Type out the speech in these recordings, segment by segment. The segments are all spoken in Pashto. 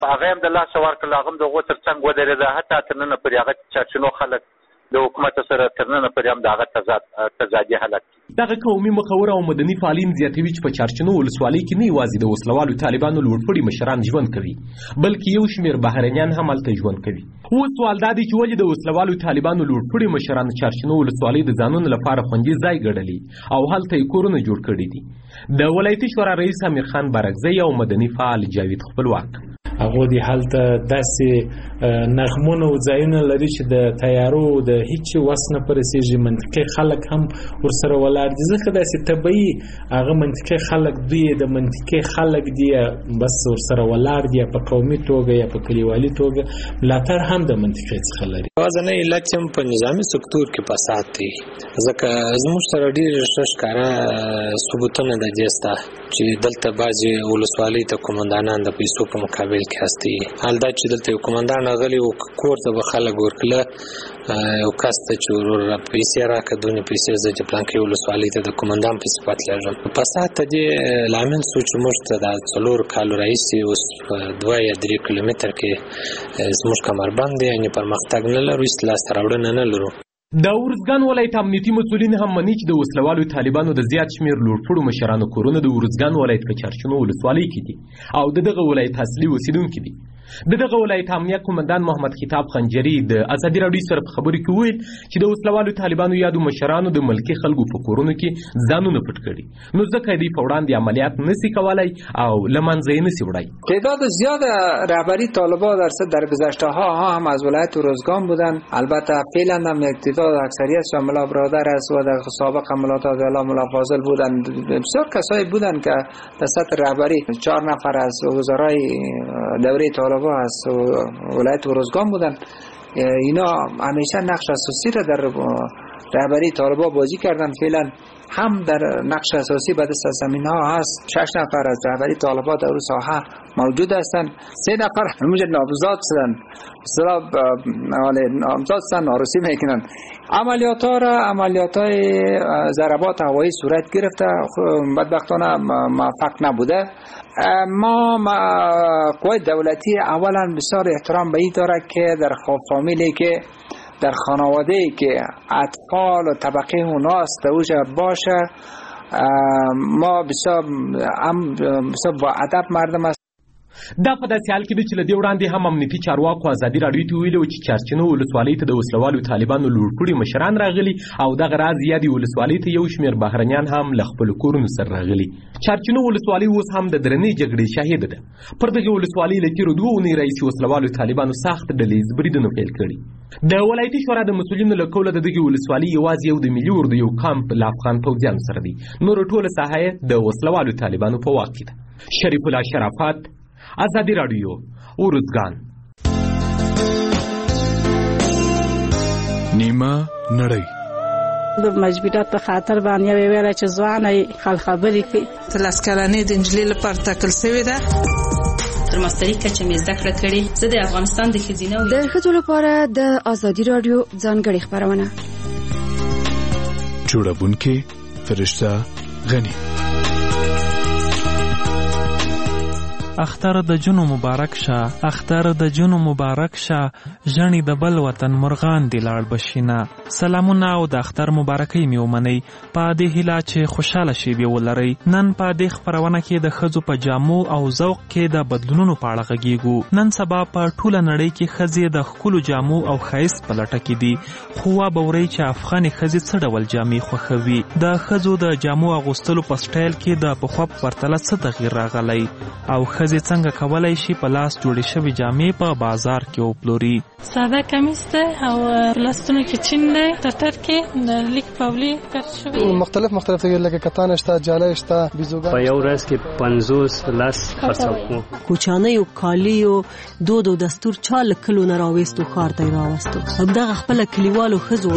هغه هم د لاسه ورکړل، هغه هم د هغو تر څنګ ودرېده. حتی تر ننه پورې هغه چارچینو خلک د حکومت سره تر ننه پورې هم د هغه تضادي حالت. دغه قومي مخور او مدني فعالین زیاتوي چې په چارچینو ولسوالۍ کې نه یوازې د وسلوالو طالبانو لوړپوړي مشران ژوند کوي، بلکې یو شمېر بهرنیان هم هلته ژوند کوي. اوس سوال دا دی چې ولې د وسلوالو طالبانو لوړپوړي مشران چارچینو ولسوالۍ د ځانونو لپاره خوندي ځای ګڼلي او هلته یې کورونه جوړ کړي دي؟ د ولایتي شورا رئیس امیر خان بارکزی او مدني فعال جاوید خپلواک هغه دی هلته داسې نغمونه او ځایونه لري چې د تیارو د هیڅ وس نه پرسیږي. منطقي خلک هم ورسره ولاړ دي، ځکه داسې طبیعي هغه منطقي خلک دوی د منطقي خلک دی بس ورسره ولاړ دي، په قومي توګه یا په کلیوالي توګه ملاتړ هم د منطقي څخه لري. وازنه علت هم په نظامی سکتور کې فساد دی، ځکه زموږ سره ډېر ښکاره ثبوتونه د دې سته چې دلته بعضې ولسوالۍ ته قومندانان د پیسو په مقابل کې هستي. حال دا چې دلته یو قومندان راغلی و کور ته به خلک ورکله، یو کس ته چې ورور پیسې راکړه، دونې پیسې زه چې پلانکې ولسوالۍ ته د قومندان په صفت لږم. فساد ته دې لامل سو چې موږ ته د 4 کالو راهیسې اوس په 2 یا 3 کیلومتر کې زموږ کمربند دی، یعنې پرمختګ نه لرو، هېڅ لاسته راوړنه نه لرو. د ارزګان ولایت امنیتي مسؤلین هم مني چې د وسلوالو طالبانو د زیات شمېر لوړپوړو مشرانو کورونه د ارزګان ولایت په چارچینو ولسوالۍ کې دي او د دغه ولایت اصلي اوسیدونکي دي. د دغه ولایت امنیه قومندان محمد خطاب خنجري د ازادي راډیو سره په خبرو کې وویل چې د وسلوالو طالبانو یادو مشرانو د ملکي خلکو په کورونو کې ځانونه پټ کړي، نو ځکه دوی په وړاندې عملیات نسی کولای او له منځه یې نسی وړی. تعداد زیاد رهبری طالبان در گذشته ها هم از ولایت ارزگان بودن. البته فعلا هم تعداد اکثریت ملا برادر است و در سابق ملاتات اعلی ملا فاضل بودن. بسیار کسایی بودن که در سطح رهبری 4 نفر از وزرای دوره طالبان از ولایت ارزگان بودن. اینا همیشه نقش اساسی را در رهبری طالبان بازی کردن. فعلا هم در نقش اساسی به دست زمین ها هست. 6 نفر از رهبری طالبان در اون ساحه موجود هستند. 3 نفر همونجا نامزد شدن، اصطلاح نامزد شدن، نارسی میکنن. عملیات های ضربات هوایی صورت گرفته، بدبختانه موفق نبوده. ما قوای دولتی اولا بسیار احترام به این داره که در فامیلی که در خانواده‌ای که اطفال و طبقه اوناست دوجه باشه، ما بسیار با ادب مردم است. دا په داسې حال کې دی چې له دې وړاندې هم امنیتي چارواکو ازادي راډیو ته ویلي چې چارچینو ولسوالۍ ته د وسلوالو طالبانو لوړپوړي مشران راغلي او دغه راز یادې ولسوالۍ ته یو شمېر بهرنیان هم له خپلو کورونو سره راغلي. چارچینو ولسوالۍ اوس هم د درنې جګړې شاهده ده. پر دغې ولسوالۍ له تېرو 2 اونۍ راهیسې وسلوالو طالبانو سخت ډلهییز بریدونه پیل کړي. د ولایتي شورا د مسؤلینو له قوله د دغې ولسوالۍ یوازې یو د ملي اردو یو کمپ له افغان پوځیانو سره دی، نور ټوله ساحه د وسلوالو طالبانو په واک کې ده. شریف الله شرافت، ازادي راډیو، ارزګان. نیمه نړۍ د مجبورات په خاطر باندې ویل چې ځواني خل خبرې کوي. تلس کلنې د انجلۍ لپاره ټاکل شوې ده. تر ماستري کچه مې زده کړه کړې. زه د افغانستان د ښځینه د ښځو لپاره د ازادي راډیو ځانګړې خبرونه. جوړونکې فرشته غني. اختر د جنو مبارک شه، اختر د جنو مبارک شه، ژڼې د بل وطن مرغان دی لاړ بشینه. سلامونه او د اختر مبارکۍ مې ومنئ. په دې هیله چې خوشحاله شیبې ولرئ. نن په دې خپرونه کې د ښځو په جامو او ذوق کې د بدلونونو په اړه غږیږو. نن سبا په ټوله نړۍ کې ښځې د ښکلو جامو او ښایست په لټه کې دي، خو وبورئ چې افغانې ښځې څه ډول جامې خوښوي. د ښځو د جامو اغوستلو په سټایل کې د پخوا په پرتله څه تغییر راغلی او ښځې څنګه کولای شي په لاس جوړې شوې جامې په بازار کې وپلوري. ساده کمیس ده او لاستونو کې چین ده، ټټر کې د لیک پاولی کټ شوی، مختلف دی، لکه کتان شته، جاله شته، بیزوګان. په یو ورځ کې 50 لاس خرڅو. کوچانه یو کالیو دود او دستور چا لکلو نه راوستو خار ته راوستو. دغه خپل کلیوالو خزو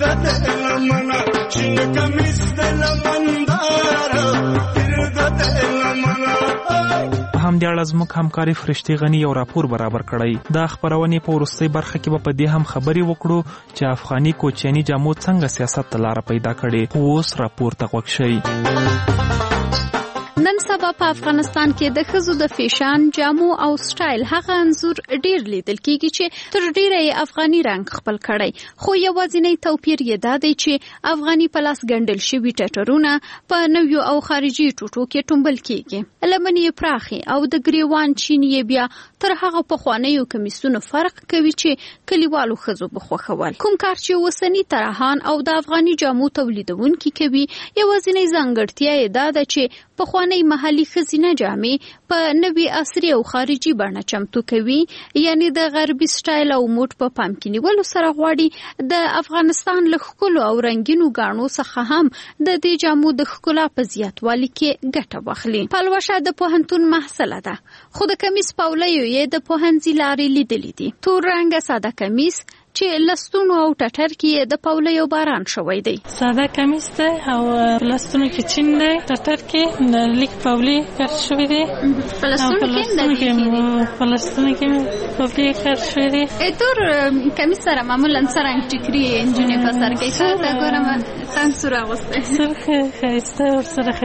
هم د اړه زموږ همکاري فرشتي غني یو راپور برابر کړی. دا خبرونه په وروستۍ برخه کې په دې هم خبري وکړو چې افغاني کوچني جامو څنګه سیاست ته لار پیدا کړي. اوس راپور ته غوږ شئ. نن سبا په افغانستان کې د ښځو د فیشن، جامو او سټایل هغه انځور ډیر لیدل کیږي چې تر ډیره یې افغاني رنګ خپل کړی، خو یوازینی توپیر یې دا دی چې افغاني په لاس ګنډل شوي ټټرونه په نویو او خارجي ټوټو کې ټومبل کیږي. لمن یې پراخي او د ګریوان چین یې بیا تر هغه پخوانیو کمیسونو فرق کوي چې کلیوالو ښځو به خوښول. کوم کار چې اوسني طراحان او د افغاني جامو تولیدونکي کوي، یوازینی ځانګړتیا یې دا ده چې پخوانی محلي ښځینه جامې په نوي عصري او خارجي بڼه چمتو کوي، یعنی د غربي سټایل او موډ په پام کې نیولو سره غواړي د افغانستان له ښکلو او رنګینو ګاڼو څخه هم د دې جامو د ښکلا په زیاتوالي کې ګټه واخلي. پلوشه د پوهنتون محصله ده، خو د کمیس پولیو یې د پوهنځي لارې لیدلې دي. تور رنګه ساده کمیس چې لستونو او ټټر کې د پولیو باران شوی دی. ساده کمیس ده او لستونو کې چین دی، ټټر کې لیک پولی کار شوی دی. فلسطین کې پولی کار شوی دی. تور کمیس سره معمولا څرنګه ټیکري انجنې په سر کې ساده ګورم څنګه سور اغوسته سره خسته ور سره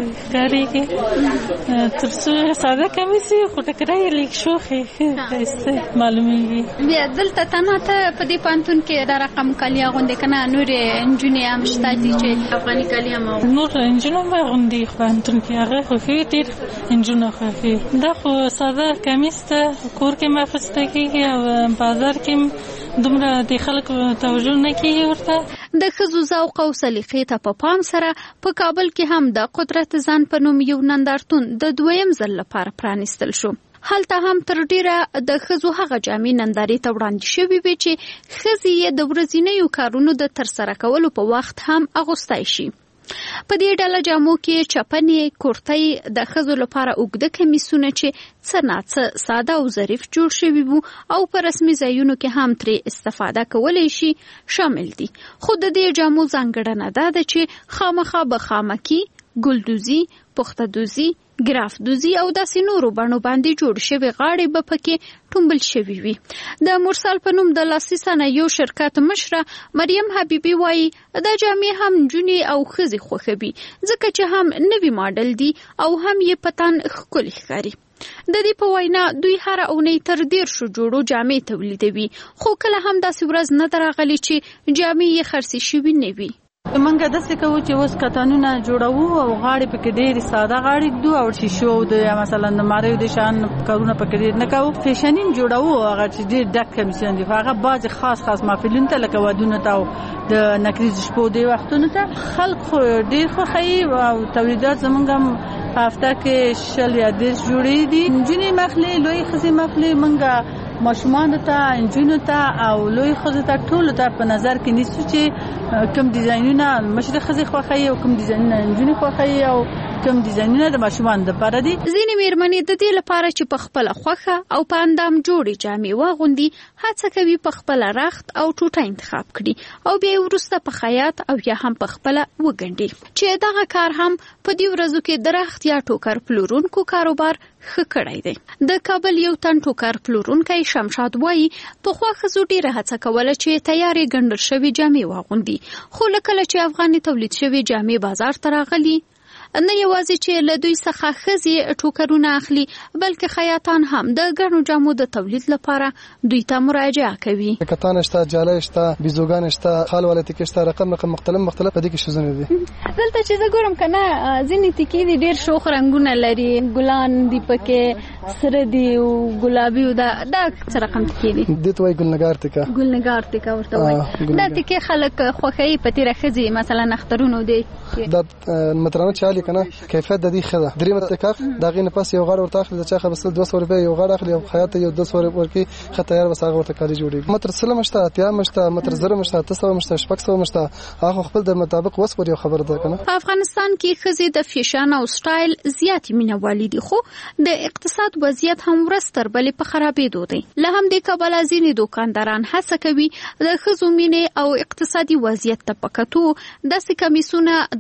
خریداري تر څو ساده کمیس خو ټکرای لیک شوخه خسته معلومیږي. بیا دلته ته په دې پانتون کې دا رقم کالیا غونډه کنه نور انجنې هم شته دي چې افغاني کالیا ما نور انجنې ما غونډه پانتون کې هغه خو ډیر انجنې خو دا خو ساده کمیس ته کور کې مفسته کېږي او بازار کې دومره د خلکو توجه نه کوي ورته. د ښځو ذوق او سلیقې ته په پام سره په کابل کې هم د قدرت ځان په نوم یو نندارتون د دویم ځل لپاره پرانیستل شو. هلته هم تر ډیره د ښځو هغه جامې نندارې ته وړاندې شوي وي چې ښځې یې د ورځنیو کارونو د ترسره کولو په وخت هم اغوستی شي. په دې ډله جامو کې چپنې، کورتۍ، د ښځو لپاره اوږده کمیسونه چې څه ناڅه ساده او ظریف جوړ شوي وو او په رسمي ځایونو کې هم ترې استفاده کولی شي شامل دي. خو د دې جامو ځانګړنه دا ده چې خامخا به خامکي، ګلدوزي، پخته دوزي، ګراف دوزي او داسې نورو بڼو باندې جوړ شوي غاړې به پکې ټومبل شوي وي. د مرسال په نوم د لاسي صنایعو شرکت مشره مریم حبیبي وایي دا جامې هم نجونې او ښځې خوښوي ځکه چې هم نوي ماډل دي او هم یې په تن ښکلي ښکاري. د دې په وینا دوی هره اونۍ تر 150 جوړو جامې تولیدوي، خو کله هم داسې ورځ نه ده راغلې چې جامې یې خرڅې شوي نه وي. منګه داسې کوو چې اوس کتانونه جوړوو او غاړې پکې ډېرې ساده غاړې ږدو او شیشو د مثلا د ماریو د شان کارونه پکې ډېر نه کوو. فیشنین جوړوو هغه چې ډېر ډک کمیسیون دي، هغه بعضې خاص محفلونو ته لکه ودونو ته او د نکریز شپو دې وختونو ته خلک ډېر خوښوي او تولیدات زمونږ هم په هفته کې 100 یا 150 جوړې دي. نجونې مخلې، لوی ښځې مخلې، منګه ماشومان ته، انجونو ته او لوی ښځو ته ټولو ته په نظر کې نیسو چې کوم ډیزاینونه مشر ښځې خوښوي او کوم ډیزاینونه انجونې خوښوي او کوم ډیزاینونه د ماشومان لپاره دي. ځینې میرمنې د دې لپاره چې په خپله خوښه او په اندام جوړې جامې واغوندي هڅه کوي په خپله رخت او ټوټه انتخاب کړي او بیا وروسته په خیاط او یا هم په خپله وګنډي، چې دغه کار هم په دې ورځو کې د رخت یا ټوکر پلورونکو کاروبار ښه کړی دی. د کابل یو تن ټوکر پلورونکی شمشاد وایي پخوا ښځو ډېره هڅه کوله چې تیارې ګنډل شوي جامې واغوندي، خو کله چې افغاني تولید شوي جامې بازار ته راغلي نه یوازې چې له دوی څخه ښځې ټوکرونه اخلي بلکې خیاطان هم د ګڼو جامو د تولید لپاره دوی ته مراجعه کوي. کتان شته، جاله شته، بیزوګان شته، خال والا تیکې شته، رقم مختلف په دې کې شوزونه دي. دلته چې زه ګورم کنه ځینې تیکې دي ډېر شوخ رنګونه لري، ګلان دي پکې سره دي او ګلابي او دا څه رقم تیکې دي؟ دې ته وایي ګلنګار تیکه. ګلنګار تیکه ورته وایي. دا تیکې خلک خوښوي په تیره ښځې مثلا اخترونو دی دا مترانه چالي کنه کیفیت د دې خده درې متکاف دا غي نه پاس یو غاړه ورته اخلي چې خبر 200 روپے یو غاړه اخلي او خیاط یو 200 روپے ورکی خطر وساغه ورته کاری جوړي. متر سلم شته، اتیا مشته، متر زره مشته، 300 مشته، 600 مشته، هغه خپل د مطابق وس پر یو خبر ده کنه. په افغانستان کې ښځې د فیشن او سټایل زیات مینوالي دي، خو د اقتصاد وضعیت هم ورستر بلې په خرابېدو دی. له هم د کابل ځینې دکانداران هڅه کوي د ښځو مینې او اقتصادي وضعیت ته پکتو داسې کمیسونه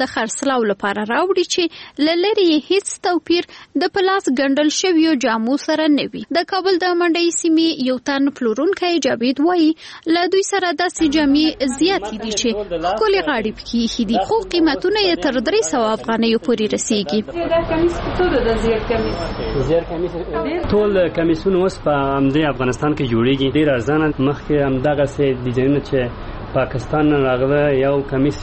د خرڅلاو لپاره راوړي چې له لرې هیڅ توپیر د پلاس ګنډل شویو جامو سره نه وي. د کابل د منډۍ سیمې یو تن پلورونکی جاوید وایي له دوی سره داسې جامې زیاتې دي چې ښکلې غاړې پکې ایښي دي، خو قیمتونه یې تر 300 افغانیو پورې رسیږي. ټول کمیسونه اوس په همدې افغانستان کې جوړیږي، ډېر ارزانه. مخکې همدغسې ډیزاینونه چې پاکستان نه راغله یو کمیس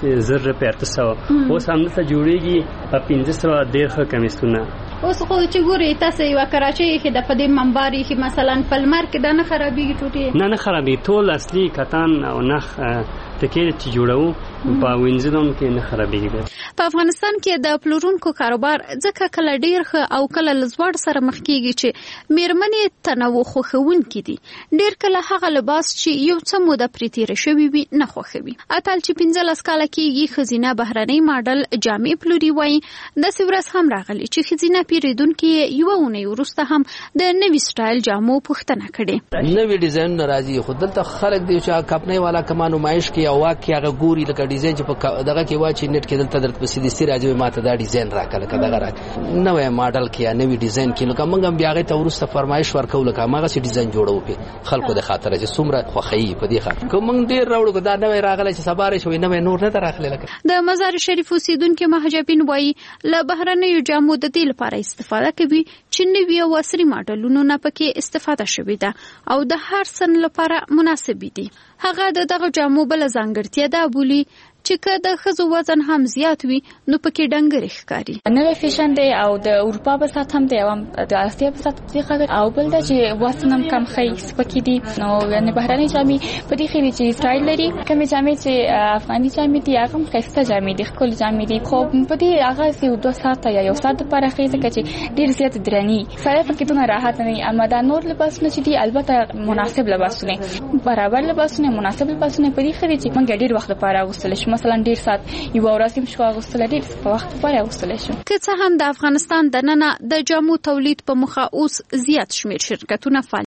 1800 اوس همدلته جوړیږي په 1500 ډېر ښه کمیسونه. اوس خو چې ګورئ تاسو یوه کراچۍ ایښې ده، په دې منبر ایښې مثلا په لمر کې دا نه خرابېږي ټوټې؟ نه خرابېږي، ټول اصلي کتان او نخ ټکې چې جوړوو په وینځلون کې نه خرابېږي. په افغانستان کې د پلورونکو کاروبار ځکه کله ډېر ښه او کله له زوړ سره مخ کېږي چې مېرمنې تنوع خوښوونکي دي. ډېر کله هغه لباس چې یو څه موده پرې تېره شوې وي نه خوښوي. اتل چې 15 کاله کېږي ښځینه بهرنۍ ماډل جامې پلوري وایي داسې ورځ هم راغلې چې ښځینه پیرودونکي یوه اونۍ وروسته هم د نوي سټایل جامو پوښتنه کړې. نوي ډیزاینونه راځي، خو دلته خلک دی چې کپنۍ والا کما نمایش کې او واکې هغه ګوري لکه ډیزاین چې په دغه کې واچي نت کې دلته درته په سیدي راځي ماته دا ډیزاین راکړه لکه دغه نوې ماډل کې یا نوې ډیزاین کې لکه موږ هم بیا هغه ته ورسته فرمایش ورکو لکه هغه سي ډیزاین جوړو په خلکو د خاطر چې څومره خوخی په دې خاطر کوم ډیر راوړو دا نوې راغله چې سباره شوی نوې نور نه راغله. لکه د مزار شریف اوسیدونکو مهاجبین وایي له بهرنیو جامو د دې لپاره استفاده کوي چې نوې او عصري ماډلونو نه پکې استفاده شوې ده او د هر سن لپاره مناسب دي. هغه دغه جامو بل ځانګړتیا ده بولی چې که د ښځو وزن هم زیات وي نو پکې ډنګرې ښکاري. نوې فیشن دی او د اروپا په سات هم دی او د اسیا په سات څخه او بل دا چې وزن هم کم ښه سپکې دي. نو یعنې بهرنۍ جامې په دې ښې دي چې سټایل لري، کومې جامې چې افغاني جامې دي هغه هم ښایسته جامې دي، ښکلې جامې دي، خو په دې هغه 2 ساعته یا 1 ساعت لپاره ښې ځکه چې ډېر زیات درنې سړی پکې دونه راحت نه وي. اما دا نور لباسونه چې دي البته مناسب لباسونه، برابر لباسونه، مناسب لباسونه په دې ښې دي چې موږ ډېر وخت لپاره اغوستلی شو. مثلا ډیر سات یو ورځ هم شو اغوستل، ډیر په وخت لپاره اغوستل شو. که څه هم د افغانستان دننه د جامو تولید په مخه اوس زیات شمیر شرکتونه فعال